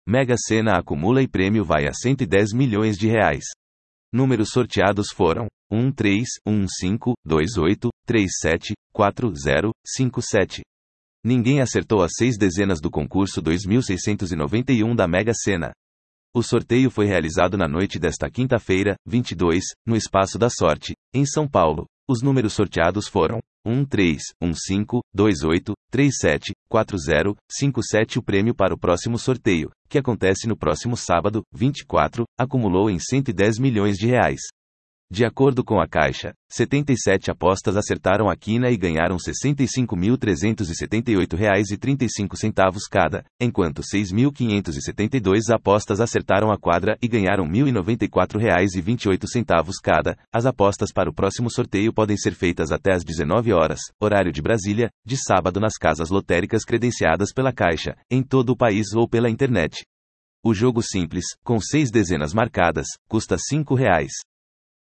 Mega Sena acumula e prêmio vai a 110 milhões de reais. Números sorteados foram 1, 3, 1, 5, 2, 8, 3, 7, 4, 0, 5, 7. Ninguém acertou as 6 dezenas do concurso 2691 da Mega Sena. O sorteio foi realizado na noite desta quinta-feira, 22, no Espaço da Sorte, em São Paulo. Os números sorteados foram 1, 3, 1, 5, 2, 8, 3, 7, 4, 0, 5, 7. O prêmio para o próximo sorteio, que acontece no próximo sábado, 24, acumulou em 110 milhões de reais. De acordo com a Caixa, 77 apostas acertaram a quina e ganharam R$ 65.378,35 cada, enquanto 6.572 apostas acertaram a quadra e ganharam R$ 1.094,28 cada. As apostas para o próximo sorteio podem ser feitas até às 19 horas, horário de Brasília, de sábado nas casas lotéricas credenciadas pela Caixa, em todo o país ou pela internet. O jogo simples, com 6 dezenas marcadas, custa R$ 5.